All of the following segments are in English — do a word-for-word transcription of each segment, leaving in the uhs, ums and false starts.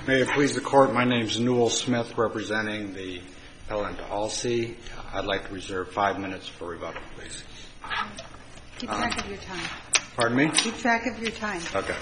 May it please the Court, my name is Newell Smith, representing the appellant Alsea. I'd like to reserve five minutes for rebuttal, please. Keep track um, of your time. Pardon me? Keep track of your time. Okay.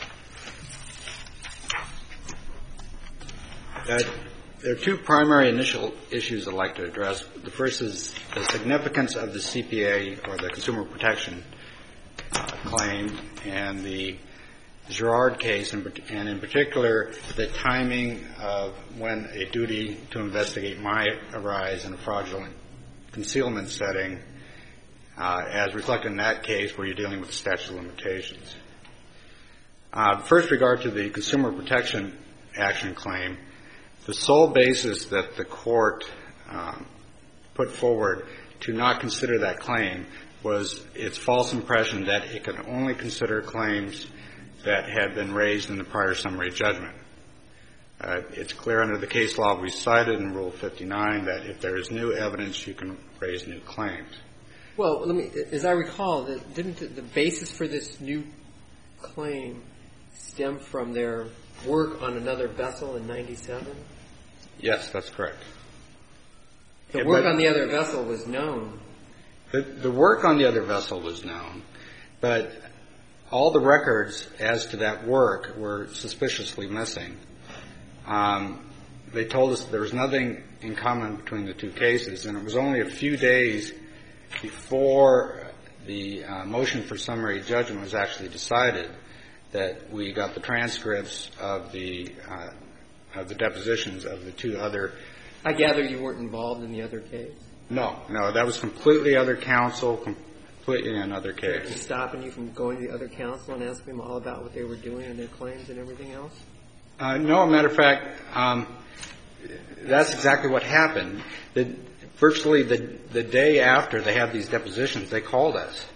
Uh, there are two primary initial issues I'd like to address. The first is the significance of the C P A, or the Consumer Protection uh, claim, and the Girard case, and in particular, the timing of when a duty to investigate might arise in a fraudulent concealment setting, uh, as reflected in that case where you're dealing with the statute of limitations. Uh, first regard to the Consumer Protection Action claim, the sole basis that the Court um, put forward to not consider that claim was its false impression that it could only consider claims that had been raised in the prior summary judgment. Uh, it's clear under the case law we cited in Rule fifty-nine that if there is new evidence, you can raise new claims. Well, let me, as I recall, that didn't the, the basis for this new claim stem from their work on another vessel in ninety-seven? Yes, that's correct. The work on the other vessel was known. The, the work on the other vessel was known, but all the records as to that work were suspiciously missing. Um, they told us there was nothing in common between the two cases, and it was only a few days before the uh, motion for summary judgment was actually decided that we got the transcripts of the uh, of the depositions of the two other. I gather you weren't involved in the other case? No, no, that was completely other counsel, completely another case. Was stopping you from going to the other counsel and asking them all about what they were doing and their claims and everything else? Uh, no, as a matter of fact, um, that's exactly what happened. The, virtually the, the day after they had these depositions, they called us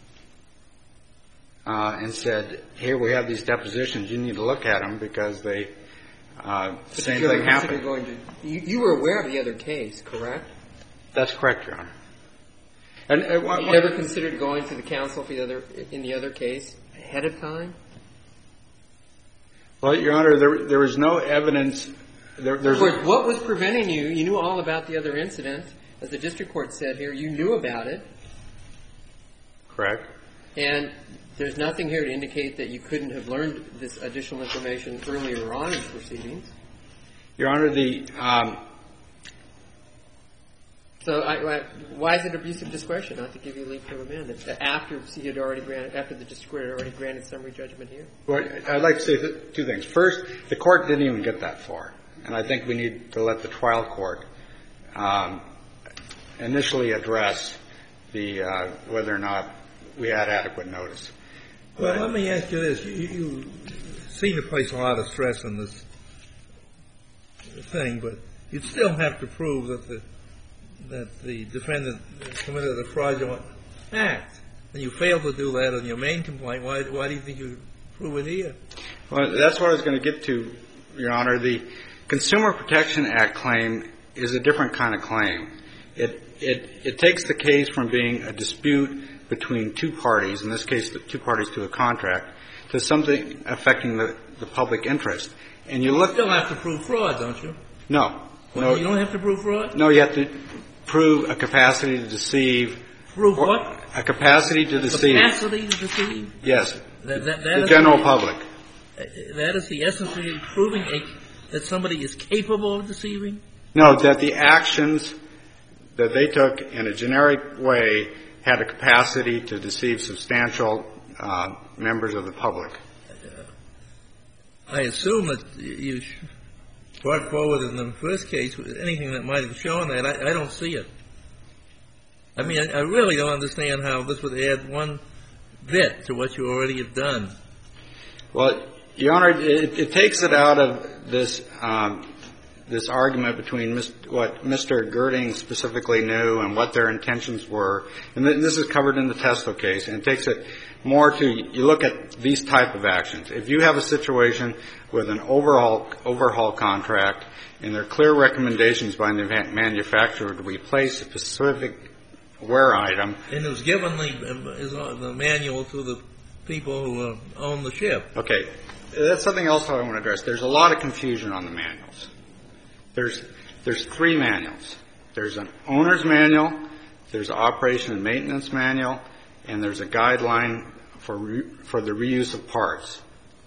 uh, and said, here, we have these depositions. You need to look at them because they, uh, the same thing happened. Going to, you, you were aware of the other case, correct? That's correct, Your Honor. And, uh, what, you never considered going to the counsel for the other, in the other case ahead of time? Well, Your Honor, there, there was no evidence. There, there's course, what was preventing you? You knew all about the other incident. As the district court said here, you knew about it. Correct. And there's nothing here to indicate that you couldn't have learned this additional information earlier on in the proceedings. Your Honor, the... Um, So I, I, why is it abuse of discretion not to give you leave to amend it after he had already granted, after the district court had already granted summary judgment here? Well, I'd like to say th- two things. First, the court didn't even get that far, and I think we need to let the trial court um, initially address the uh, whether or not we had adequate notice. Well, let me ask you this: you, you seem to place a lot of stress on this thing, but you'd still have to prove that the that the defendant committed a fraudulent act, and you failed to do that on your main complaint. Why, why do you think you prove it here? Well, that's what I was going to get to, Your Honor. The Consumer Protection Act claim is a different kind of claim. It, it, it takes the case from being a dispute between two parties, in this case the two parties to a contract, to something affecting the, the public interest. And you look... You still have to prove fraud, don't you? No. Well, no. You don't have to prove fraud? No, you have to prove a capacity to deceive. Prove what? A capacity to deceive. Capacity to deceive? Yes. That, that, that the general the, public. That is the essence of proving a, that somebody is capable of deceiving? No, that the actions that they took in a generic way had a capacity to deceive substantial uh, members of the public. I assume that you brought forward in the first case anything that might have shown that. I, I don't see it. I mean, I, I really don't understand how this would add one bit to what you already have done. Well, Your Honor, it, it takes it out of this um, this argument between mis- what Mister Girding specifically knew and what their intentions were. And th- this is covered in the Tesla case, and it takes it more to, you look at these type of actions. If you have a situation with an overhaul, overhaul contract and there are clear recommendations by the manufacturer to replace a specific wear item. And it was given the, the manual to the people who uh, own the ship. Okay. that's something else I want to address. There's a lot of confusion on the manuals. There's there's three manuals. There's an owner's manual, there's an operation and maintenance manual, and there's a guideline for re, for the reuse of parts.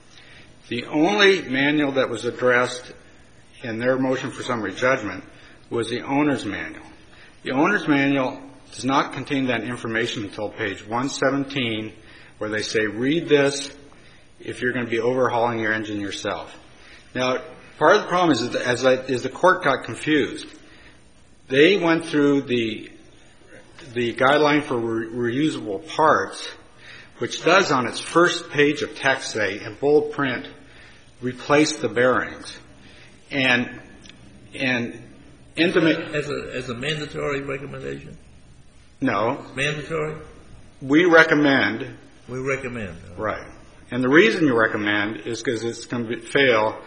The only manual that was addressed in their motion for summary judgment was the owner's manual. The owner's manual does not contain that information until page one seventeen, where they say, read this if you're going to be overhauling your engine yourself. Now, part of the problem is, that as, I, as the court got confused, they went through the the guideline for re- reusable parts, which does on its first page of text say, in bold print, replace the bearings. And and intimate as a as a mandatory recommendation. No. Mandatory? We recommend. We recommend. Right. And the reason you recommend is because it's going to fail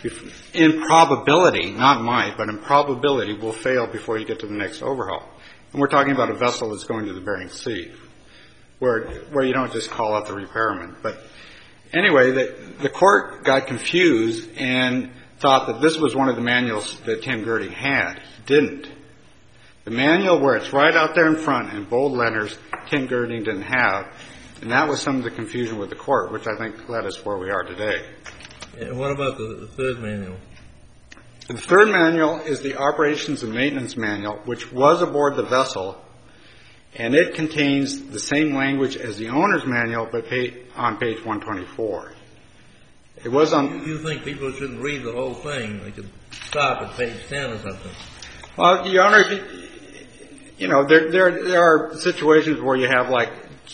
in probability, not might, but in probability will fail before you get to the next overhaul. And we're talking about a vessel that's going to the Bering Sea, where where you don't just call out the repairman. But anyway, the, the court got confused and thought that this was one of the manuals that Tim Girding had. He didn't. The manual where it's right out there in front in bold letters, Tim Girding didn't have. And that was some of the confusion with the court, which I think led us where we are today. And what about the, the third manual? The third manual is the Operations and Maintenance Manual, which was aboard the vessel, and it contains the same language as the owner's manual, but on page one twenty-four. It was on. You think people shouldn't read the whole thing? They could stop at page ten or something. Well, Your Honor, you know, there there there are situations where you have like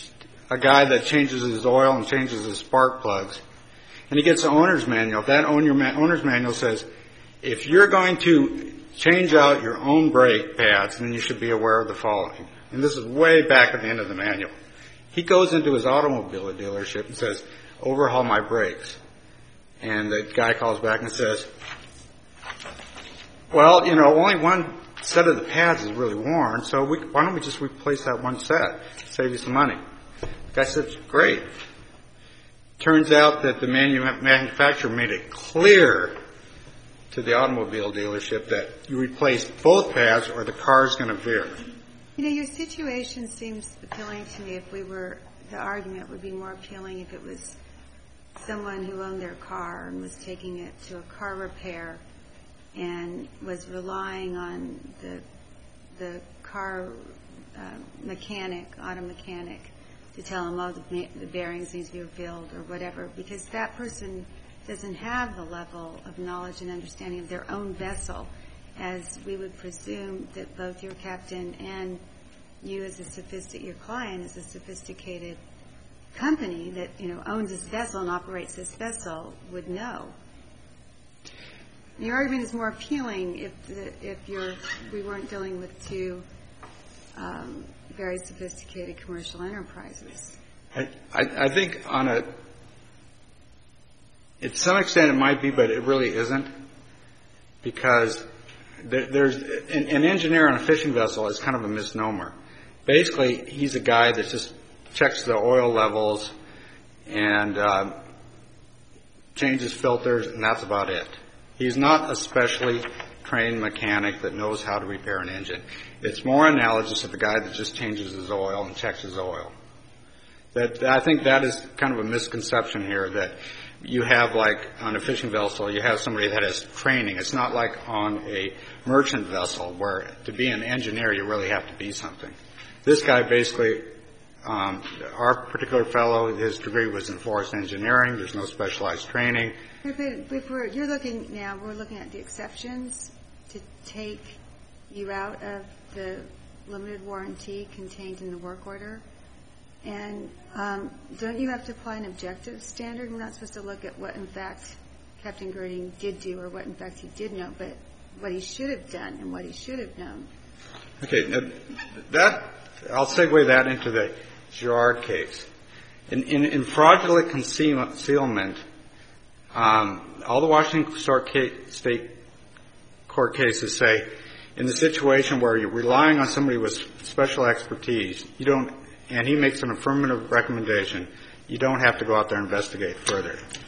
a guy that changes his oil and changes his spark plugs, and he gets an owner's manual. That owner, owner's manual says, if you're going to change out your own brake pads, then you should be aware of the following. And this is way back at the end of the manual. He goes into his automobile dealership and says, overhaul my brakes. And the guy calls back and says, well, you know, only one set of the pads is really worn, so we, why don't we just replace that one set, save you some money. The guy says, great. Turns out that the manu- manufacturer made it clear to the automobile dealership that you replace both pads or the car's going to veer. You know, your situation seems appealing to me. If we were, the argument would be more appealing if it was someone who owned their car and was taking it to a car repair and was relying on the the car uh, mechanic, auto mechanic, to tell him, oh, the, the bearings need to be refilled or whatever, because that person doesn't have the level of knowledge and understanding of their own vessel, as we would presume that both your captain and you as a sophisticated, your client as a sophisticated company that, you know, owns this vessel and operates this vessel would know. Your argument is more appealing if the, if you're, we weren't dealing with two um, very sophisticated commercial enterprises. I, I, I think on a, to some extent it might be, but it really isn't, because there, there's an, an engineer on a fishing vessel is kind of a misnomer. Basically, he's a guy that just checks the oil levels and uh, changes filters, and that's about it. He's not a specially trained mechanic that knows how to repair an engine. It's more analogous of a guy that just changes his oil and checks his oil. That I think that is kind of a misconception here, that you have, like, on a fishing vessel, you have somebody that has training. It's not like on a merchant vessel where to be an engineer you really have to be something. This guy basically, um, our particular fellow, his degree was in forest engineering. There's no specialized training. If, it, if we're, you're looking now, we're looking at the exceptions to take you out of the limited warranty contained in the work order. And um, don't you have to apply an objective standard? We're not supposed to look at what, in fact, Captain Girding did do or what, in fact, he did know, but what he should have done and what he should have known. Okay. Now that, I'll segue that into the Girard case. In, in, in fraudulent concealment, um, all the Washington State court cases say, in the situation where you're relying on somebody with special expertise, you don't, and he makes an affirmative recommendation, you don't have to go out there and investigate further.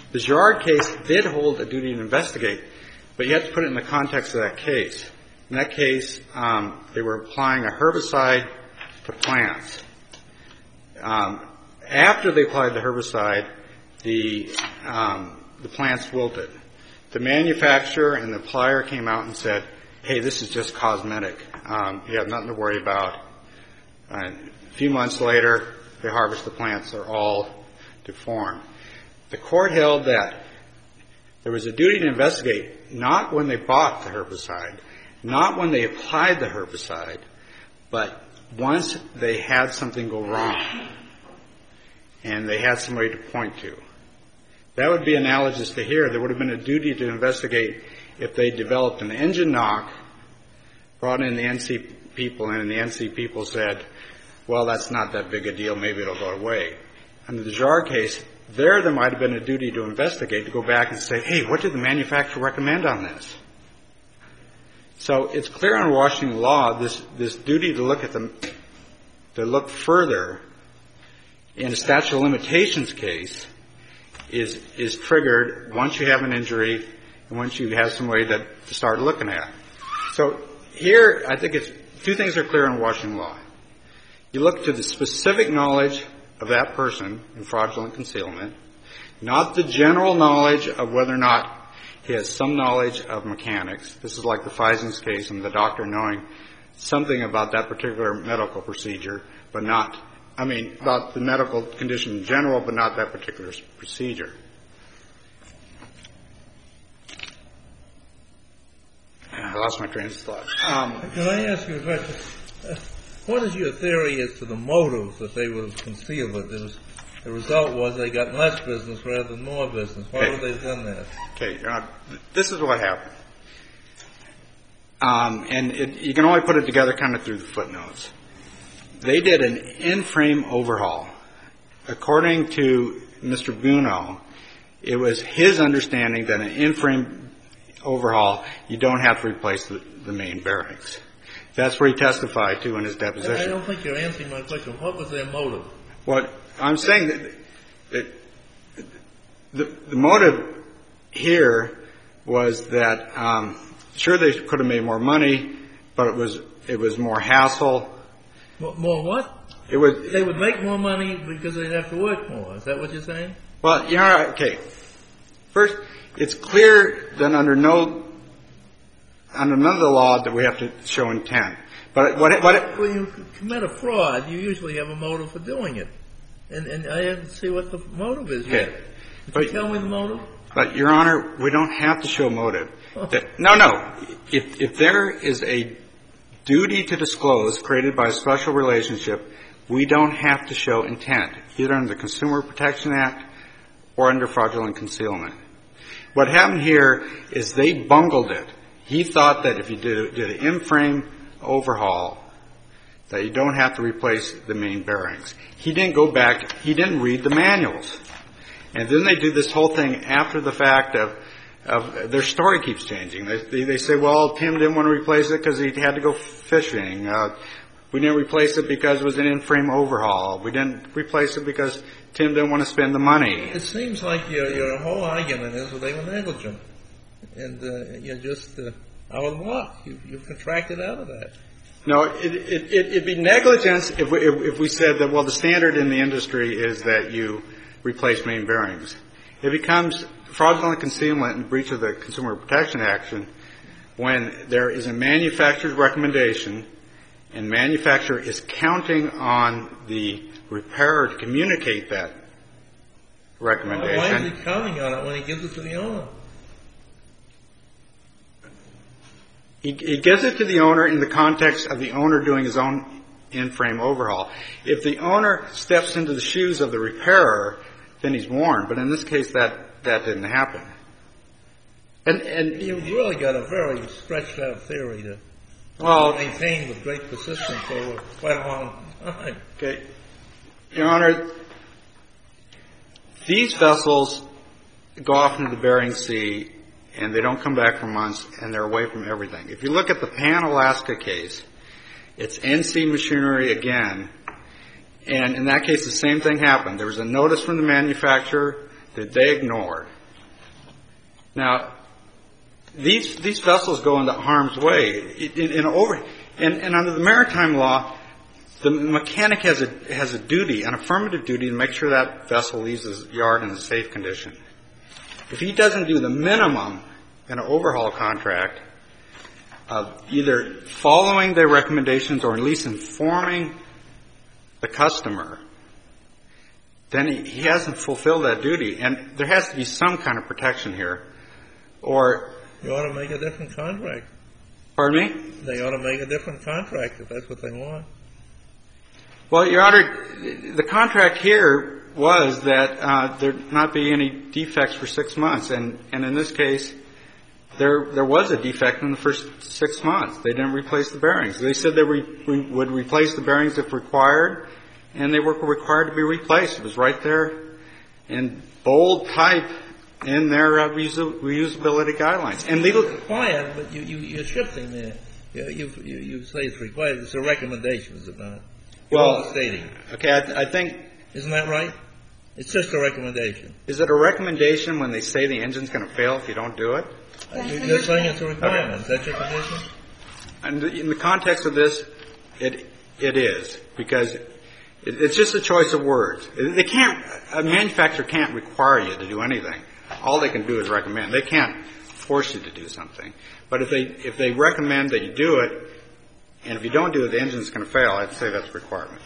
The Girard case did hold a duty to investigate, but you have to put it in the context of that case. In that case, um, they were applying a herbicide to plants. Um, after they applied the herbicide, the um, the plants wilted. The manufacturer and the applier came out and said, hey, this is just cosmetic. Um, you have nothing to worry about. Uh, a few months later, they harvest the plants. They're all deformed. The court held that there was a duty to investigate not when they bought the herbicide, not when they applied the herbicide, but once they had something go wrong and they had somebody to point to. That would be analogous to here. There would have been a duty to investigate if they developed an engine knock, brought in the N C people, and the N C people said, well, that's not that big a deal. Maybe it'll go away. Under the Girard case, there there might have been a duty to investigate, to go back and say, hey, what did the manufacturer recommend on this? So it's clear on Washington law, this, this duty to look at the, to look further in a statute of limitations case is, is triggered once you have an injury and once you have somebody to, to start looking at. So here, I think it's, two things are clear in Washington law. You look to the specific knowledge of that person in fraudulent concealment, not the general knowledge of whether or not he has some knowledge of mechanics. This is like the Fisings case and the doctor knowing something about that particular medical procedure, but not, I mean, about the medical condition in general, but not that particular procedure. I lost my train of thought. Um, Can I ask you a question? Uh, what is your theory as to the motive that they would have concealed it? It was, the result was they got less business rather than more business. Why okay. would they have done that? Okay, uh, this is what happened. Um, and it, you can only put it together kind of through the footnotes. They did an in-frame overhaul. According to Mister Buno, it was his understanding that an in-frame overhaul, you don't have to replace the, the main bearings. That's what he testified to in his deposition. I don't think you're answering my question. What was their motive? What I'm saying that, that the, the motive here was that um, sure they could have made more money, but it was it was more hassle. More, more what? It was. They would make more money because they'd have to work more. Is that what you're saying? Well, you know, okay. First, it's clear that under no under none of the law that we have to show intent. But what what when you commit a fraud, you usually have a motive for doing it, and and I didn't see what the motive is yet. Okay. Could But, you tell me the motive? But Your Honor, we don't have to show motive. That, no, no. If if there is a duty to disclose created by a special relationship, we don't have to show intent, either under the Consumer Protection Act or under fraudulent concealment. What happened here is they bungled it. He thought that if you did, did an in-frame overhaul, that you don't have to replace the main bearings. He didn't go back. He didn't read the manuals. And then they do this whole thing after the fact of, of their story keeps changing. They, they, they say, well, Tim didn't want to replace it because he had to go fishing. Uh, we didn't replace it because it was an in-frame overhaul. We didn't replace it because Tim didn't want to spend the money. It seems like your, your whole argument is that they were negligent. And uh, you're just uh, out of luck. You, you've contracted out of that. No, it, it, it, it'd be negligence if we, if, if we said that, well, the standard in the industry is that you replace main bearings. It becomes fraudulent concealment and breach of the Consumer Protection Act when there is a manufacturer's recommendation and manufacturer is counting on the repairer to communicate that recommendation. Well, why is he counting on it when he gives it to the owner? He, he gives it to the owner in the context of the owner doing his own in-frame overhaul. If the owner steps into the shoes of the repairer, then he's warned. But in this case, that, that didn't happen. And, and you've really got a very stretched out theory to well, maintain with great persistence over quite a long time. Okay. Your Honor, these vessels go off into the Bering Sea and they don't come back for months, and they're away from everything. If you look at the Pan Alaska case, it's N C Machinery again, and in that case the same thing happened. There was a notice from the manufacturer that they ignored. Now, these these vessels go into harm's way. In, in over and, and under the maritime law, the mechanic has a has a duty, an affirmative duty, to make sure that vessel leaves the yard in a safe condition. If he doesn't do the minimum in an overhaul contract of either following their recommendations or at least informing the customer, then he, he hasn't fulfilled that duty. And there has to be some kind of protection here. Or you ought to make a different contract. Pardon me? They ought to make a different contract if that's what they want. Well, Your Honor, the contract here was that uh, there not be any defects for six months. And, and in this case, there there was a defect in the first six months. They didn't replace the bearings. They said they re, re, would replace the bearings if required, and they were required to be replaced. It was right there in bold type in their uh, reusability guidelines. And legal required, but you, you, you're shifting there. You, you, you, you say it's required. It's a recommendation, is it not? You're well, stating. Okay, I, I think. Isn't that right? It's just a recommendation. Is it a recommendation when they say the engine's going to fail if you don't do it? You're just saying it's a requirement. Okay. Is that your position? And in the context of this, it it is, because it, it's just a choice of words. They can't. A manufacturer can't require you to do anything. All they can do is recommend. They can't force you to do something. But if they if they recommend that you do it, and if you don't do it, the engine's going to fail, I'd say that's a requirement.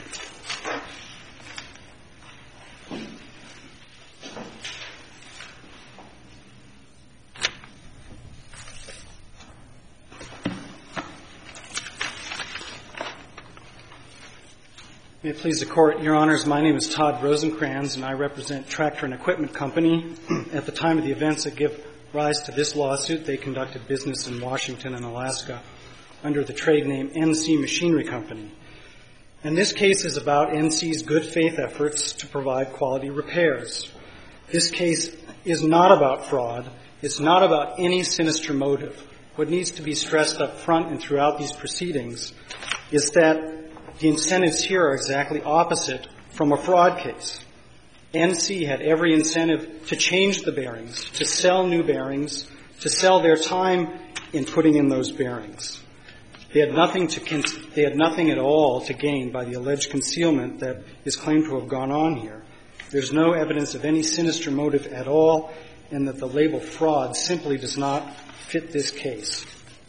May it please the Court, Your Honors, my name is Todd Rosencrans, and I represent Tractor and Equipment Company. At the time of the events that give rise to this lawsuit, they conducted business in Washington and Alaska under the trade name N C Machinery Company. And this case is about N C's good faith efforts to provide quality repairs. This case is not about fraud. It's not about any sinister motive. What needs to be stressed up front and throughout these proceedings is that the incentives here are exactly opposite from a fraud case. N C had every incentive to change the bearings, to sell new bearings, to sell their time in putting in those bearings. They had nothing to con- they had nothing at all to gain by the alleged concealment that is claimed to have gone on here. There's no evidence of any sinister motive at all, and that the label fraud simply does not fit this case.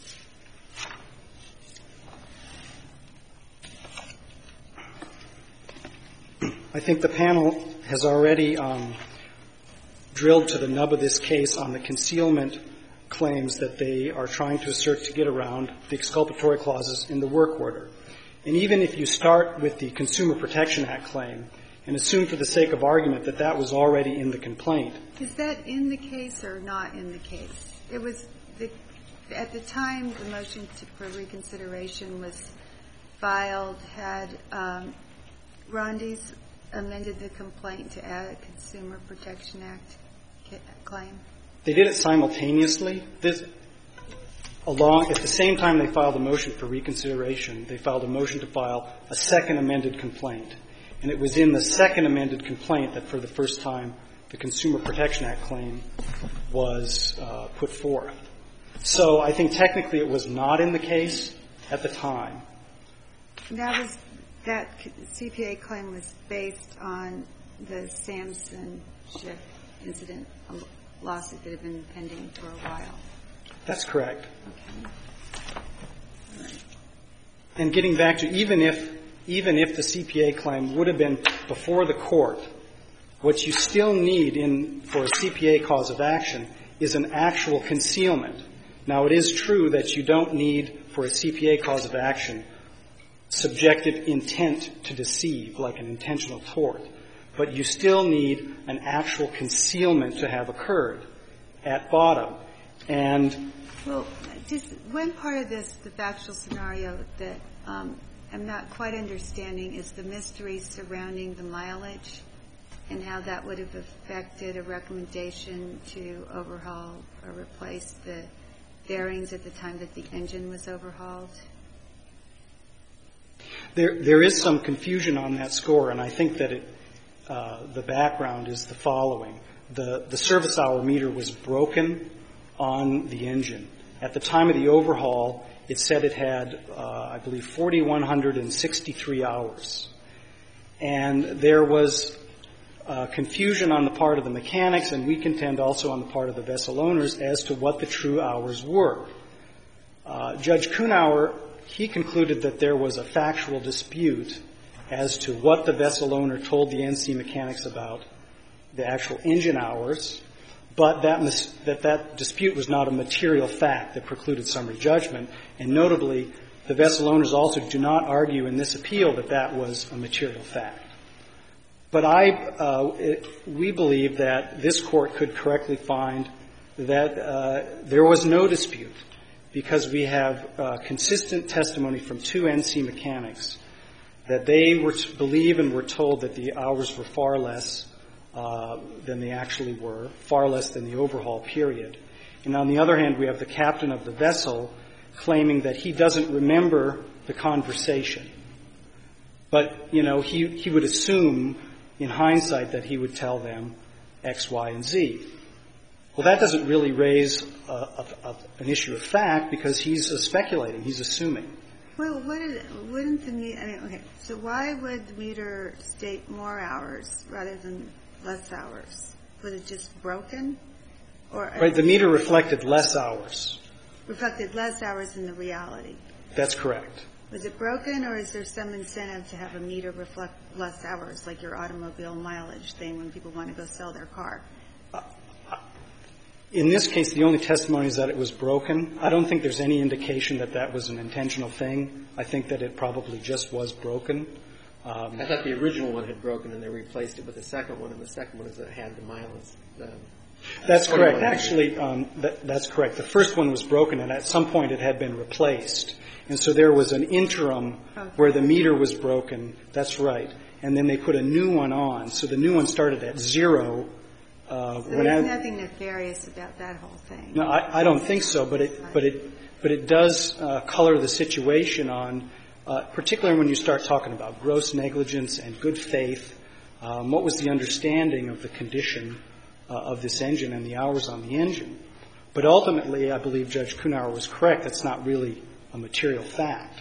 I think the panel has already um, drilled to the nub of this case on the concealment claims that they are trying to assert to get around the exculpatory clauses in the work order. And even if you start with the Consumer Protection Act claim and assume for the sake of argument that that was already in the complaint. Is that in the case or not in the case? It was the, at the time the motion to, for reconsideration was filed, had um, Rondes amended the complaint to add a Consumer Protection Act claim? They did it simultaneously. This, along at the same time they filed a motion for reconsideration, they filed a motion to file a second amended complaint. And it was in the second amended complaint that for the first time the Consumer Protection Act claim was uh, put forth. So I think technically it was not in the case at the time. That was that C P A claim was based on the Samson Schiff incident, a lawsuit that had been pending for a while. That's correct. Okay. All right. And getting back to even if even if the C P A claim would have been before the court, what you still need in for a C P A cause of action is an actual concealment. Now, it is true that you don't need for a C P A cause of action subjective intent to deceive, like an intentional tort, but you still need an actual concealment to have occurred at bottom. And well, just one part of this, the factual scenario that um, I'm not quite understanding is the mystery surrounding the mileage and how that would have affected a recommendation to overhaul or replace the bearings at the time that the engine was overhauled. There, there is some confusion on that score, and I think that it, uh, the background is the following. The, the service hour meter was broken on the engine. At the time of the overhaul, it said it had, uh, I believe, four thousand one hundred sixty-three hours. And there was uh, confusion on the part of the mechanics, and we contend also on the part of the vessel owners, as to what the true hours were. Uh, Judge Kuhnauer, he concluded that there was a factual dispute as to what the vessel owner told the N C mechanics about the actual engine hours, but that, mis- that that dispute was not a material fact that precluded summary judgment. And notably, the vessel owners also do not argue in this appeal that that was a material fact. But I, uh, it, we believe that this Court could correctly find that uh, there was no dispute, because we have uh, consistent testimony from two N C mechanics that they were to believe and were told that the hours were far less uh, than they actually were, far less than the overhaul period. And on the other hand, we have the captain of the vessel claiming that he doesn't remember the conversation. But, you know, he, he would assume in hindsight that he would tell them X, Y, and Z. Well, that doesn't really raise a, a, a, an issue of fact, because he's uh, speculating, he's assuming. Well, what is, wouldn't the meter, I mean, okay, so why would the meter state more hours rather than less hours? Was it just broken? Or Right, the meter reflected less hours. Reflected less hours than the reality. That's correct. Was it broken, or is there some incentive to have a meter reflect less hours, like your automobile mileage thing when people want to go sell their car? Uh, In this case, the only testimony is that it was broken. I don't think there's any indication that that was an intentional thing. I think that it probably just was broken. Um, I thought the original one had broken and they replaced it with the second one, and the second one is that had the mileage. The that's correct. Actually, um, that, that's correct. The first one was broken, and at some point it had been replaced. And so there was an interim okay. where the meter was broken. That's right. And then they put a new one on. So the new one started at zero. Uh, so there's I, nothing nefarious about that whole thing. No, I, I don't think so. But it, but it, but it does uh, color the situation on, uh, particularly when you start talking about gross negligence and good faith. Um, what was the understanding of the condition uh, of this engine and the hours on the engine? But ultimately, I believe Judge Kuhnauer was correct. That's not really a material fact.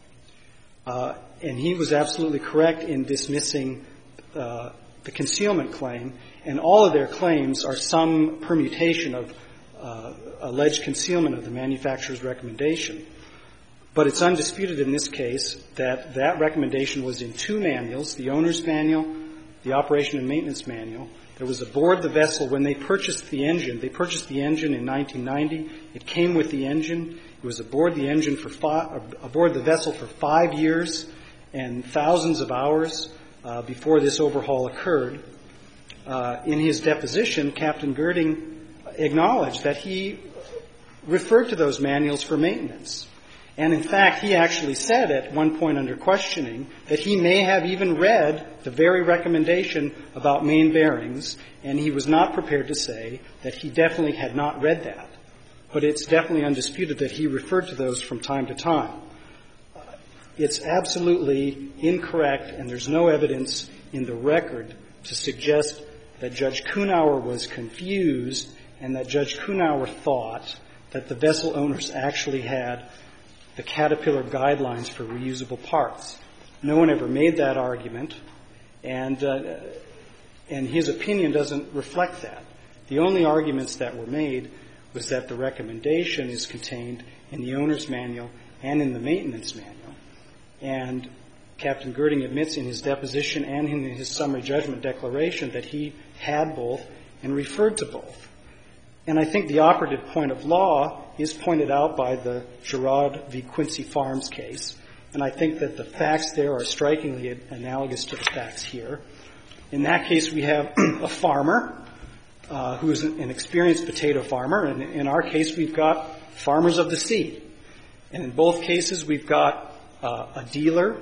Uh, and he was absolutely correct in dismissing uh, the concealment claim. And all of their claims are some permutation of uh, alleged concealment of the manufacturer's recommendation. But it's undisputed in this case that that recommendation was in two manuals, the owner's manual, the operation and maintenance manual. There was aboard the vessel when they purchased the engine. They purchased the engine in nineteen ninety. It came with the engine. It was aboard the engine for five, aboard the vessel for five years and thousands of hours uh, before this overhaul occurred. Uh, in his deposition, Captain Girding acknowledged that he referred to those manuals for maintenance. And in fact, he actually said at one point under questioning that he may have even read the very recommendation about main bearings, and he was not prepared to say that he definitely had not read that. But it's definitely undisputed that he referred to those from time to time. Uh, it's absolutely incorrect, and there's no evidence in the record to suggest that Judge Kuhnauer was confused and that Judge Kuhnauer thought that the vessel owners actually had the Caterpillar guidelines for reusable parts. No one ever made that argument, and uh, and his opinion doesn't reflect that. The only arguments that were made was that the recommendation is contained in the owner's manual and in the maintenance manual. And Captain Girding admits in his deposition and in his summary judgment declaration that he had both and referred to both. And I think the operative point of law is pointed out by the Girard v. Quincy Farms case. And I think that the facts there are strikingly analogous to the facts here. In that case, we have a farmer uh, who is an experienced potato farmer. And in our case, we've got farmers of the sea. And in both cases, we've got uh, a dealer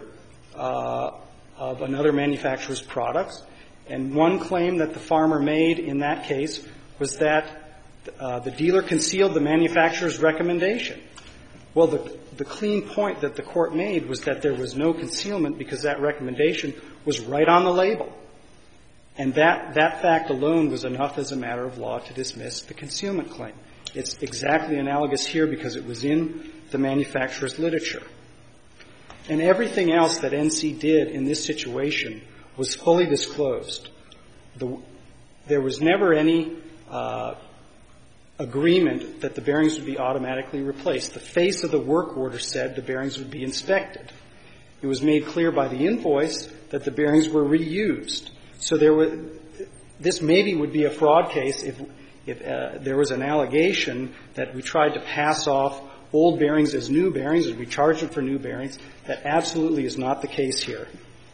uh, of another manufacturer's products. And one claim that the farmer made in that case was that Uh, the dealer concealed the manufacturer's recommendation. Well, the, the clean point that the court made was that there was no concealment because that recommendation was right on the label. And that, that fact alone was enough as a matter of law to dismiss the concealment claim. It's exactly analogous here because it was in the manufacturer's literature. And everything else that N C did in this situation was fully disclosed. The, there was never any uh, agreement that the bearings would be automatically replaced. The face of the work order said the bearings would be inspected. It was made clear by the invoice that the bearings were reused. So there was, this maybe would be a fraud case if, if uh, there was an allegation that we tried to pass off old bearings as new bearings and we charged them for new bearings. That absolutely is not the case here.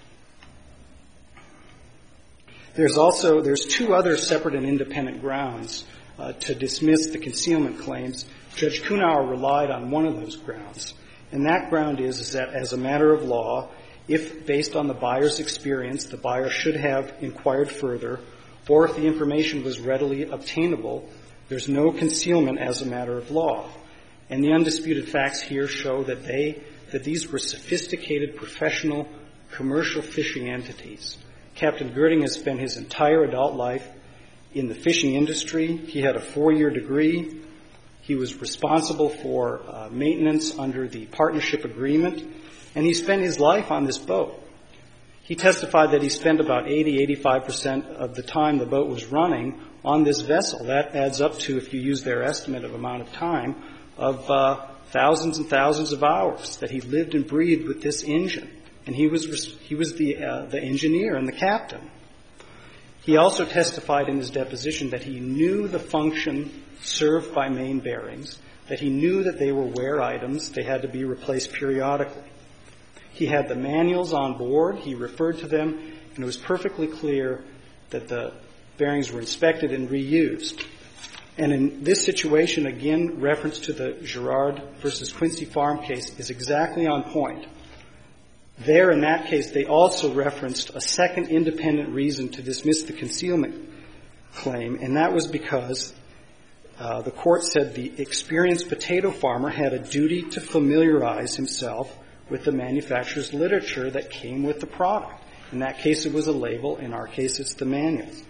There's also, there's two other separate and independent grounds uh, to dismiss the concealment claims. Judge Kunauer relied on one of those grounds. And that ground is, is that as a matter of law, if based on the buyer's experience, the buyer should have inquired further, or if the information was readily obtainable, there's no concealment as a matter of law. And the undisputed facts here show that they, that these were sophisticated, professional, commercial fishing entities. Captain Girding has spent his entire adult life in the fishing industry. He had a four-year degree. He was responsible for uh, maintenance under the partnership agreement, and he spent his life on this boat. He testified that he spent about eighty, eighty-five percent of the time the boat was running on this vessel. That adds up to, if you use their estimate of amount of time, of uh, thousands and thousands of hours that he lived and breathed with this engine. And he was he was the uh, the engineer and the captain. He also testified in his deposition that he knew the function served by main bearings, that he knew that they were wear items, they had to be replaced periodically. He had the manuals on board, he referred to them, and it was perfectly clear that the bearings were inspected and reused. And in this situation, again, reference to the Girard versus Quincy Farm case is exactly on point. There, in that case, they also referenced a second independent reason to dismiss the concealment claim, and that was because uh, the court said the experienced potato farmer had a duty to familiarize himself with the manufacturer's literature that came with the product. In that case, it was a label. In our case, it's the manuals.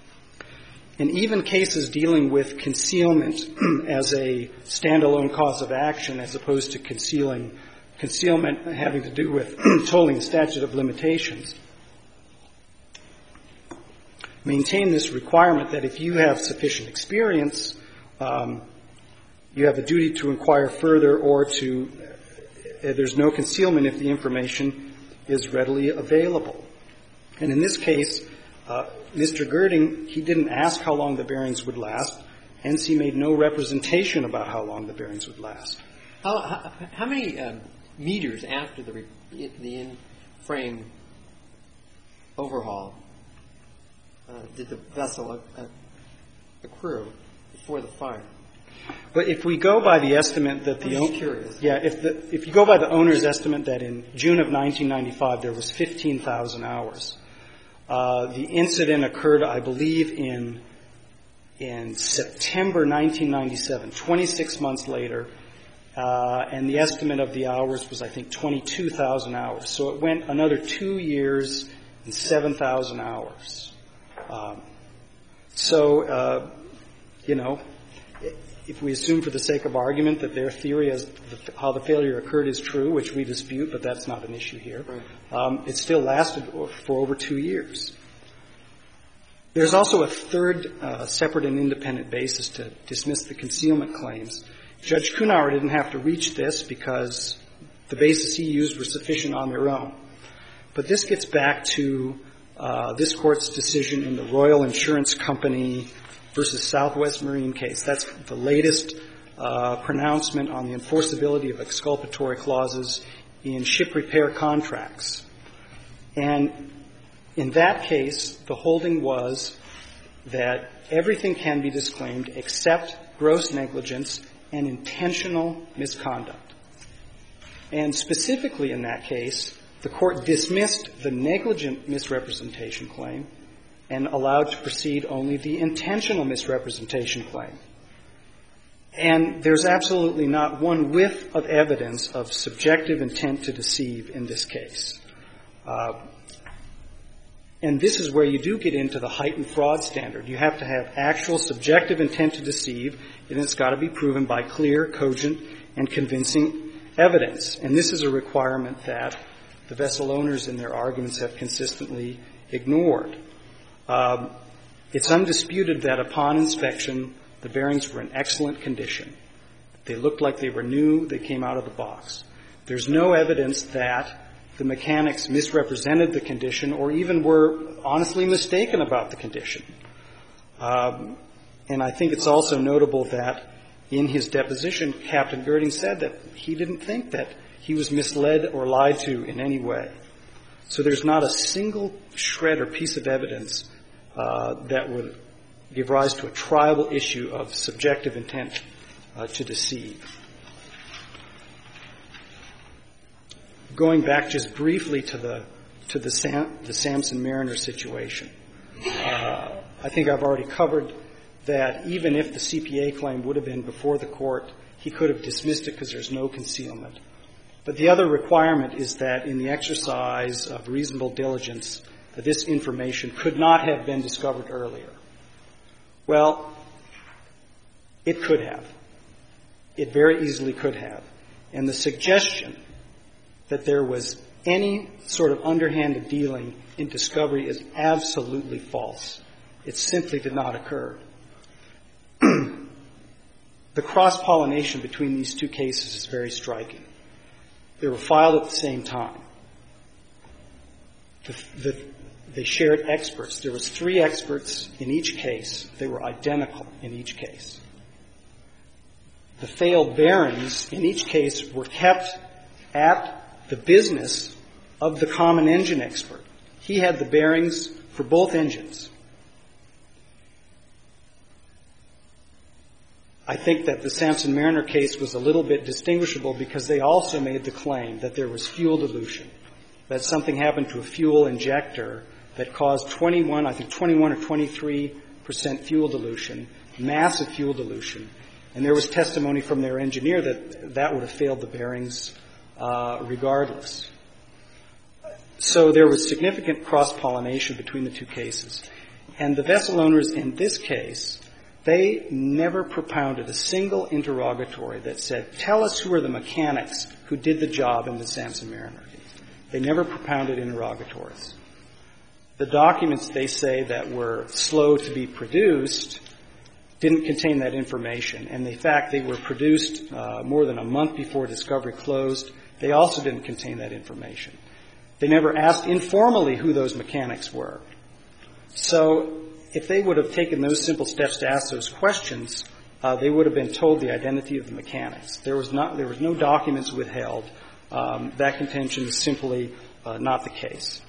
In even cases dealing with concealment as a standalone cause of action as opposed to concealing concealment having to do with tolling the statute of limitations, maintain this requirement that if you have sufficient experience, um, you have a duty to inquire further or to, uh, there's no concealment if the information is readily available. And in this case, uh, Mister Girding, he didn't ask how long the bearings would last, hence he made no representation about how long the bearings would last. How, how, how many um, meters after the, the in-frame overhaul uh, did the vessel uh, accrue before the fire? But if we go by the estimate that the I'm curious. yeah, if the if you go by the owner's estimate that in June of nineteen ninety-five there was fifteen thousand hours. Uh, the incident occurred, I believe, in in September nineteen ninety-seven, twenty-six months later, uh, and the estimate of the hours was, I think, twenty-two thousand hours. So it went another two years and seven thousand hours. Um, so, uh, you know, if we assume for the sake of argument that their theory as the, how the failure occurred is true, which we dispute, but that's not an issue here, um, it still lasted for over two years. There's also a third uh, separate and independent basis to dismiss the concealment claims. Judge Kunauer didn't have to reach this because the basis he used were sufficient on their own. But this gets back to uh, this Court's decision in the Royal Insurance Company versus Southwest Marine case. That's the latest uh, pronouncement on the enforceability of exculpatory clauses in ship repair contracts. And in that case, the holding was that everything can be disclaimed except gross negligence and intentional misconduct. And specifically in that case, the Court dismissed the negligent misrepresentation claim and allowed to proceed only the intentional misrepresentation claim. And there's absolutely not one whiff of evidence of subjective intent to deceive in this case. Uh, And this is where you do get into the heightened fraud standard. You have to have actual subjective intent to deceive, and it's got to be proven by clear, cogent, and convincing evidence. And this is a requirement that the vessel owners in their arguments have consistently ignored. Um, it's undisputed that upon inspection, the bearings were in excellent condition. They looked like they were new. They came out of the box. There's no evidence that the mechanics misrepresented the condition or even were honestly mistaken about the condition. Um, and I think it's also notable that in his deposition, Captain Girding said that he didn't think that he was misled or lied to in any way. So there's not a single shred or piece of evidence uh, that would give rise to a triable issue of subjective intent uh, to deceive. Going back just briefly to the to the, Sam, the Samson Mariner situation, uh, I think I've already covered that even if the C P A claim would have been before the court, he could have dismissed it because there's no concealment. But the other requirement is that in the exercise of reasonable diligence, that this information could not have been discovered earlier. Well, it could have. It very easily could have. And the suggestion that there was any sort of underhanded dealing in discovery is absolutely false. It simply did not occur. The cross-pollination between these two cases is very striking. They were filed at the same time. The, the, they shared experts. There was three experts in each case. They were identical in each case. The failed bearings in each case were kept at the business of the common engine expert. He had the bearings for both engines. I think that the Samson Mariner case was a little bit distinguishable because they also made the claim that there was fuel dilution, that something happened to a fuel injector that caused twenty-one, I think twenty-one or twenty-three percent fuel dilution, massive fuel dilution. And there was testimony from their engineer that that would have failed the bearings uh, regardless. So there was significant cross-pollination between the two cases. And the vessel owners in this case, they never propounded a single interrogatory that said, tell us who are the mechanics who did the job in the Samson Mariner case. They never propounded interrogatories. The documents they say that were slow to be produced didn't contain that information. And in fact, they were produced uh, more than a month before discovery closed. They also didn't contain that information. They never asked informally who those mechanics were. So if they would have taken those simple steps to ask those questions, uh, they would have been told the identity of the mechanics. There was not, there was no documents withheld. Um, that contention is simply uh, not the case.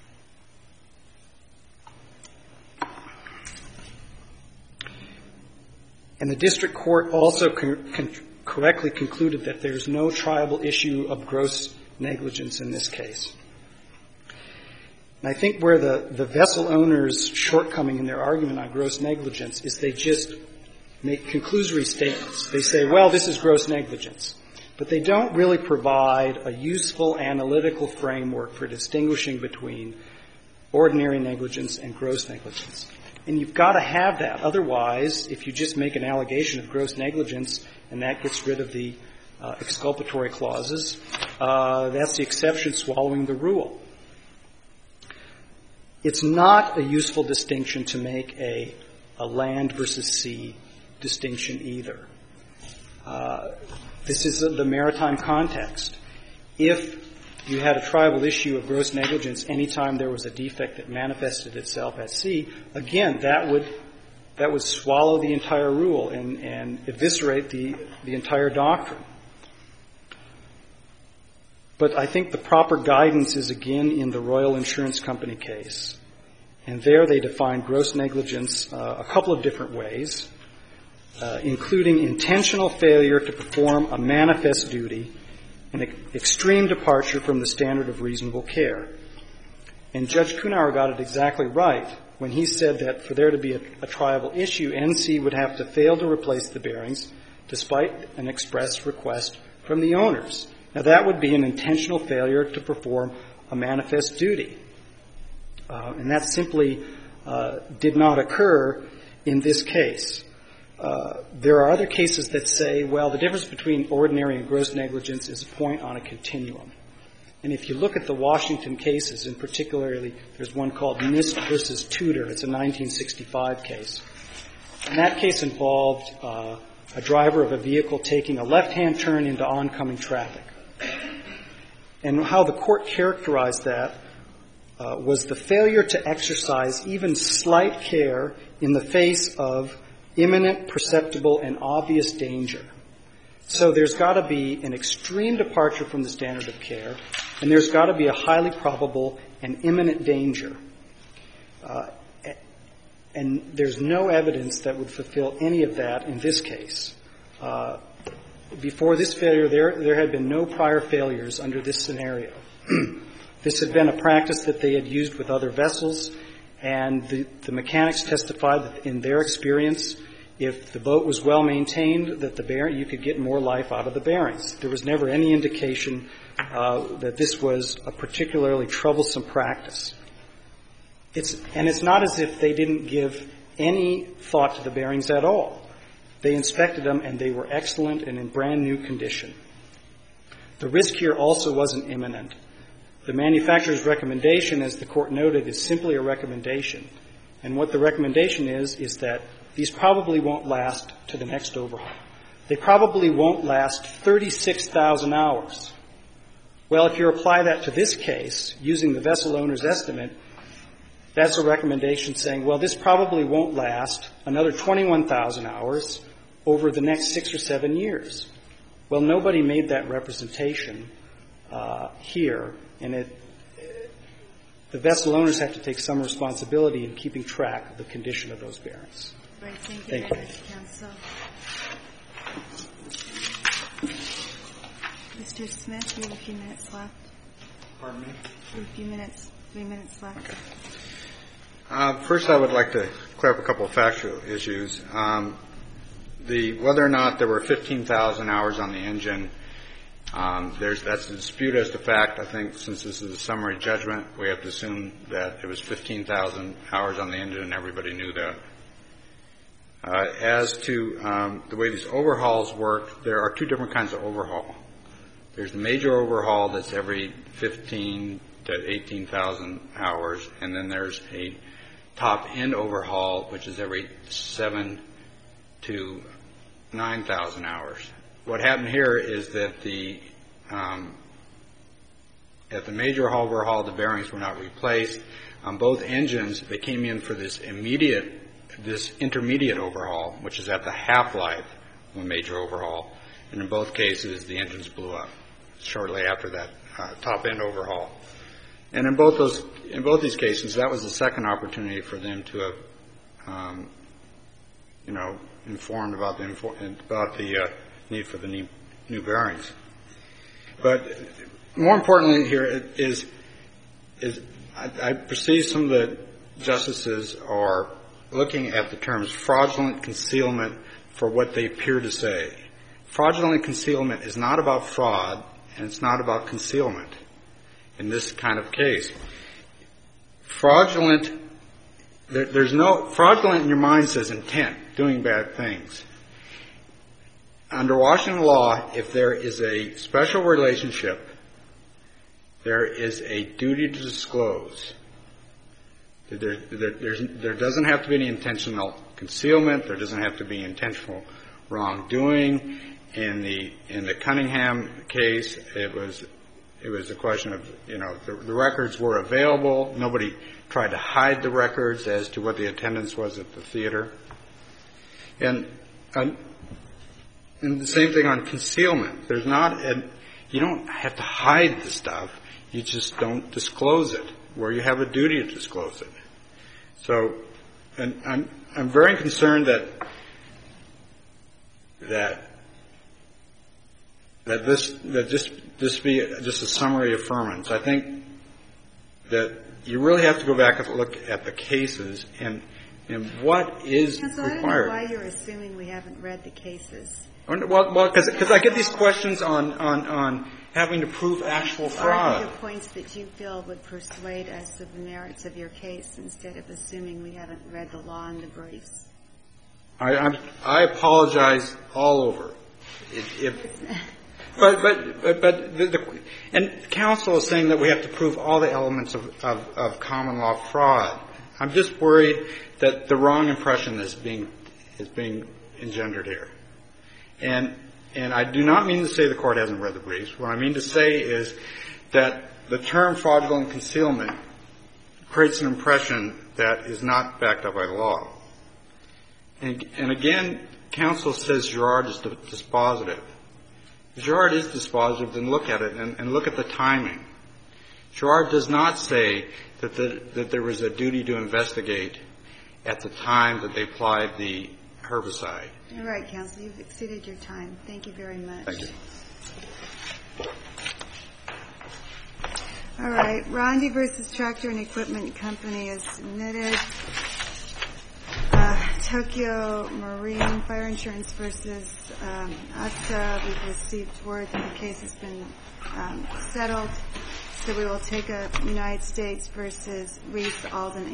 And the district court also con- con- correctly concluded that there's no triable issue of gross negligence in this case. And I think where the, the vessel owners' shortcoming in their argument on gross negligence is they just make conclusory statements. They say, well, this is gross negligence. But they don't really provide a useful analytical framework for distinguishing between ordinary negligence and gross negligence. And you've got to have that. Otherwise, if you just make an allegation of gross negligence and that gets rid of the uh, exculpatory clauses, uh, that's the exception swallowing the rule. It's not a useful distinction to make a, a land versus sea distinction either. Uh, this is a, the maritime context. If you had a tribal issue of gross negligence anytime there was a defect that manifested itself at sea, again, that would that would swallow the entire rule and, and eviscerate the, the entire doctrine. But I think the proper guidance is, again, in the Royal Insurance Company case. And there they define gross negligence uh, a couple of different ways, uh, including intentional failure to perform a manifest duty, an extreme departure from the standard of reasonable care. And Judge Kunauer got it exactly right when he said that for there to be a, a triable issue, N C would have to fail to replace the bearings despite an express request from the owners. Now, that would be an intentional failure to perform a manifest duty. Uh, and that simply uh, did not occur in this case. Uh, there are other cases that say, well, the difference between ordinary and gross negligence is a point on a continuum. And if you look at the Washington cases, and particularly there's one called Nist versus Tudor. It's a nineteen sixty-five case. And that case involved uh, a driver of a vehicle taking a left-hand turn into oncoming traffic. And how the court characterized that uh, was the failure to exercise even slight care in the face of imminent, perceptible, and obvious danger. So there's got to be an extreme departure from the standard of care, and there's got to be a highly probable and imminent danger. Uh, and there's no evidence that would fulfill any of that in this case. Uh, before this failure, there, there had been no prior failures under this scenario. This had been a practice that they had used with other vessels, and the, the mechanics testified that in their experience, if the boat was well maintained, that the bearing, you could get more life out of the bearings. There was never any indication uh, that this was a particularly troublesome practice. It's, and it's not as if they didn't give any thought to the bearings at all. They inspected them, and they were excellent and in brand new condition. The risk here also wasn't imminent. The manufacturer's recommendation, as the court noted, is simply a recommendation. And what the recommendation is, is that these probably won't last to the next overhaul. They probably won't last thirty-six thousand hours. Well, if you apply that to this case, using the vessel owner's estimate, that's a recommendation saying, well, this probably won't last another twenty-one thousand hours over the next six or seven years. Well, nobody made that representation uh, here, and it, the vessel owners have to take some responsibility in keeping track of the condition of those bearings. Right, thank you Thank very you. much, counsel. Mister Smith, you have a few minutes left. Pardon me? You have a few minutes, three minutes left. Uh, first, I would like to clear up a couple of factual issues. Um, the whether or not there were fifteen thousand hours on the engine, um, there's that's a dispute as to fact. I think since this is a summary judgment, we have to assume that it was fifteen thousand hours on the engine, and everybody knew that. Uh, as to um, the way these overhauls work, there are two different kinds of overhaul. There's the major overhaul that's every fifteen to eighteen thousand hours, and then there's a top-end overhaul, which is every seven to nine thousand hours. What happened here is that the um, at the major overhaul, the bearings were not replaced. On both engines, they came in for this immediate, this intermediate overhaul, which is at the half-life of a major overhaul. And in both cases, the engines blew up shortly after that uh, top-end overhaul. And in both those, in both these cases, that was the second opportunity for them to have, um, you know, informed about the about the uh, need for the new, new bearings. But more importantly here is is I, I perceive some of the justices are looking at the terms fraudulent concealment for what they appear to say. Fraudulent concealment is not about fraud, and it's not about concealment in this kind of case. Fraudulent, there, there's no, fraudulent in your mind says intent, doing bad things. Under Washington law, if there is a special relationship, there is a duty to disclose. There, there, there's, there doesn't have to be any intentional concealment. There doesn't have to be intentional wrongdoing. In the in the Cunningham case, it was it was a question of, you know, the, the records were available. Nobody tried to hide the records as to what the attendance was at the theater. And and, and the same thing on concealment. There's not a, you don't have to hide the stuff. You just don't disclose it where you have a duty to disclose it. So, and I'm I'm very concerned that that that this that just this be just a summary affirmance. I think that you really have to go back and look at the cases and and what is Counsel, required. I don't know why you're assuming we haven't read the cases. Well, well, because because I get these questions on on on having to prove actual Argue fraud. the points that you feel would persuade us of the merits of your case instead of assuming we haven't read the law in the briefs. I, I'm, I apologize all over. If, if, but but but, but the, the, and counsel is saying that we have to prove all the elements of, of, of common law fraud. I'm just worried that the wrong impression is being is being engendered here. And and I do not mean to say the court hasn't read the briefs. What I mean to say is that the term fraudulent concealment creates an impression that is not backed up by the law. And, and again, counsel says Girard is dispositive. Girard is dispositive, then look at it and, and look at the timing. Girard does not say that, the, that there was a duty to investigate at the time that they applied the herbicide. All right, counsel, you've exceeded your time. Thank you very much. Thank you. All right, Rondi versus Tractor and Equipment Company is submitted. Uh, Tokyo Marine Fire Insurance versus um, A S A. We've received word that the case has been um, settled. So we will take up United States versus Reese Alden